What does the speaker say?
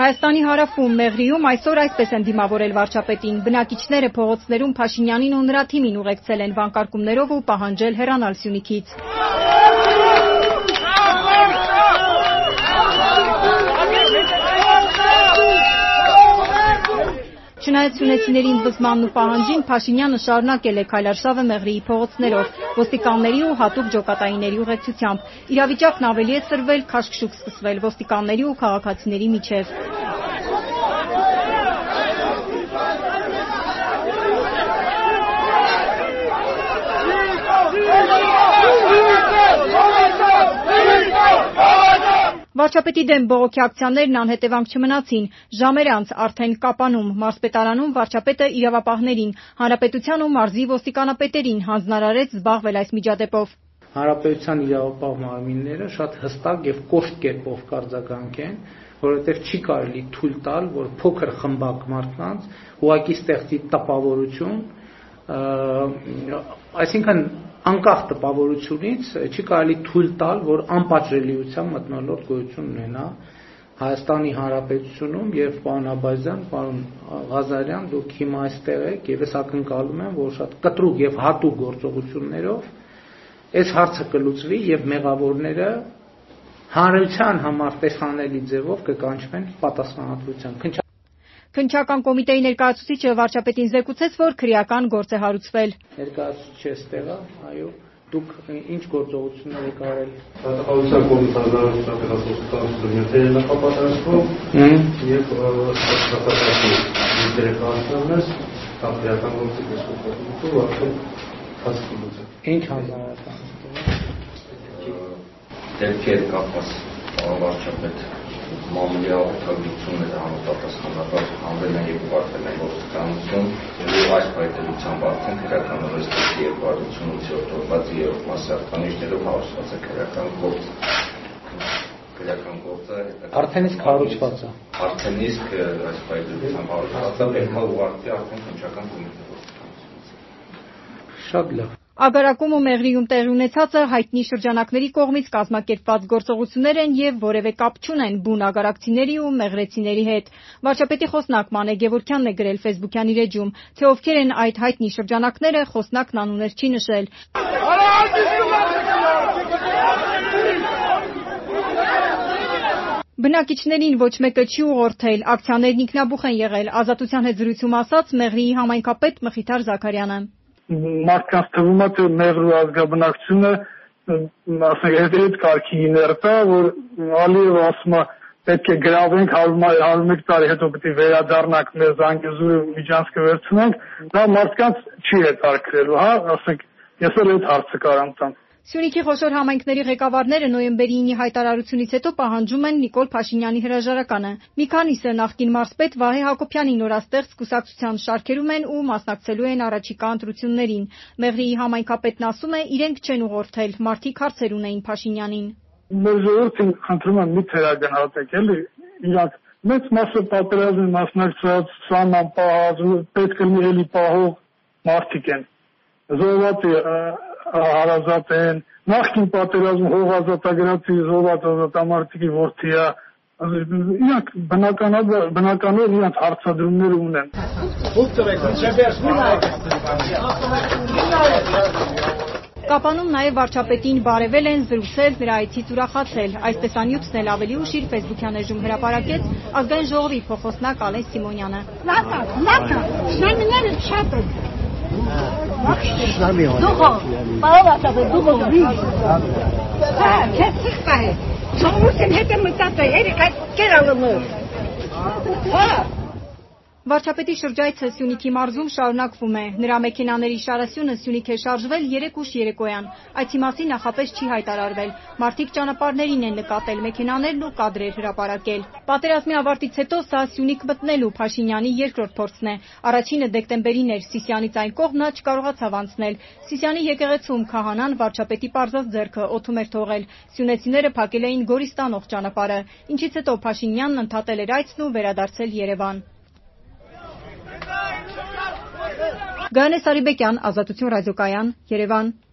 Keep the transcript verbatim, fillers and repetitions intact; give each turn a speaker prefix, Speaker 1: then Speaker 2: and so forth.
Speaker 1: Հայաստանի հարավում Մեղրիում այսօր այսպես են դիմավորել վարչապետին։ Բնակիչները փողոցներում Փաշինյանին ու նրա թիմին ուղեկցել են վանկարկումներով ու պահանջել հեռանալ Սյունիքից։ Չնայած սյունեցիների ընդվզմանն ու պահանջին, Փաշինյանը շարունակել է քայլարշավը Մեղրիի փողոցներով, ոստիկանների ու հատուկ ջոկատայինների ուղեկցությամբ։ Իրավիճակն ավելի է սրվել, քաշքշուկ սկսվել ոստիկանների ու քաղաքացիների միջև։ Վարչապետի դեմ բողոքի ակցիաներն անհետևանք չմնացին։ Ժամեր անց արդեն Կապանում, մարզպետարանում վարչապետը իրավապահներին, հանրապետության ու մարզի ոստիկանապետերին հանձնարարեց զբաղվել այս միջադեպով։
Speaker 2: Հանրապետության իրավապահ մարմինները շատ հստակ եւ կոշտ կերպով կարձագանք են, որովհետեւ չի կարելի թույլ տալ, որ փոքր խմբակ մարդկանց ուղղակի ստեղծի տպավորություն, այսինքն անկախ տպավորությունից չի կարելի թույլ տալ, որ անպատժելիության մթնոլորտ գոյություն ունենա Հայաստանի Հանրապետությունում եւ պարոն Աբազյան, պարոն Ղազարյան, դուք հիմա այստեղ եք եւ ես ակնկալում եմ, որ շատ կտրուկ եւ հատուկ գործողություններով այս հարցը կլուծվի եւ մեղավորները հանրության համար տեսանելի ձևով կկանչվեն պատասխանատվության։
Speaker 1: Քննչական կոմիտեի ներկայացուցիչը վարչապետին զեկուցեց, որ քրեական գործ է հարուցվել։
Speaker 2: Ներկայացուցիչը այստեղ է, այո, դուք ինչ գործողություններ եք արել։
Speaker 3: Դատախազության կոմիտեի ներկայացուցիչը նախապատրաստում եւ դերեկացնելս քրեական գործի դիսկուսիա արդեն հասկացա։
Speaker 2: Ինչ հանրական
Speaker 3: դեպքեր կապված վարչապետ Մամուլի աղոթագրությունները համապատասխանաբար անվել են և ուղարկվել են ոստիկանություն և այս պայթելությամբ արդեն քրեական օրենսգրքի երկու հարյուր ութսունութ հոդվածի երրորդ մասի ախտանիշներով հարուցված է քրեական գործ։ Քրեական գործը
Speaker 2: արդեն իսկ հարուցված է։
Speaker 3: Արդեն իսկ այս պայթելությամբ հարուցված է, պետք է ուղարկվի արդեն քննչական կոմիտեի ոստիկանությունից։
Speaker 2: Շատ լավ։
Speaker 1: Ագարակում ու Մեղրիում տեղի ունեցածը հայտնի շրջանակների կողմից կազմակերպված գործողություններ են եւ որևէ կապ չունեն բուն ագարակցիների ու մեղրեցիների հետ։ Վարչապետի խոսնակ Մանե Գևորգյանն է գրել Facebook-յան իր էջում, թե ովքեր են այդ հայտնի շրջանակները, խոսնակն անուններ չի նշել։ Բնակիչներին ոչ մեկը չի ուղղորդել, ակցիաներն ինքնաբուխ են եղել, Ազատության հետ զրույցում ասաց Մեղրիի համայնքապետ Մխիթար Զաքարյանը։
Speaker 4: Մարդկանց թվում է, թե Մեղրու ազգաբնակչությունը ասենք այդ կարգի ներկա, որ Ալիևը ասում է պետք է գրավենք հարյուր մեկ տարի հետո պետք է վերադառնանք մեր Զանգեզուրի միջանցքը վերցնենք, դա մարդկանց չի հետաքրքրելու, հա, ասենք ես էլ այդ հարցը կարամ տամ։
Speaker 1: Սյունիքի խոշոր համայնքների ղեկավարները նոյեմբերի ինի հայտարարությունից հետո պահանջում են Նիկոլ Փաշինյանի հրաժարականը։ Մի քանիսը նախկին մարզպետ Վահե Հակոբյանի նորաստեղծ կուսակցության շարքերում են ու մասնակցելու են առաջիկա ընտրություններին։ Մեղրիի համայնքապետն ասում է, իրենք չեն ուղղորդել, մարդիկ հարցեր ունեին Փաշինյանին։
Speaker 4: Մեր ժողովրդին խնդրում եմ մի թերագնահատեք, էլի, իրանք մեծ մասը պատերազմի մասնակցած, սանան պահած, պետք է լինի պահող մարդիկ են։ Զոհվածի հարազատ են, նախկին պատերազմ հողազատագրացի զոհված ազատամարտիկի որդի է, իրանք բնականաբար իրանք հարցադրումներ ունեն։
Speaker 1: Կապանում նաև վարչապետին բարևել են, զրուցել, նրա այցից ուրախացել։ Այս տեսանյութն էլ ավելի ուշ իր Facebook-յան էջում հրապարակեց Ազգային ժողովի փոխոսնակ Ալեն Սիմոնյանը։
Speaker 5: Լատա, լատա, շնամիները շատ են։ Դուխո, պարովացավ է, դուխո վիզ։ Հա, կեզ սիխտա է։ Սողուսին հետ է մտատ է, երիք այդ կերալումır։ Հա։
Speaker 1: Վարչապետի շրջայցը Սյունիքի մարզում շարունակվում է։ Նրա մեքենաների շարասյունը Սյունիք է շարժվել երեք ուշ երեկոյան։ Այցի մասին նախապես չի հայտարարվել։ Մարդիկ ճանապարհներին են նկատել մեքենաներն ու կադրեր հրապարակել։ Պատերազմի ավարտից հետո սա Սյունիք մտնելու Փաշինյանի երկրորդ փորձն է։ Առաջինը դեկտեմբերին էր, Սիսյանից այն կողմ նա չկարողացավ անցնել։ Սիսյանի եկեղեցում քահանան վարչապետի պարզած ձեռքը օդում էր թողել։ Սյունեցիները փակել էին Գորիստանող ճանապարհը, ինչից հետո Փաշինյանն ընդհատել էր այցն ու վերադարձել Երևան։ Գայանե Սարիբեկյան, Ազատություն ռադիոկայան, Երևան։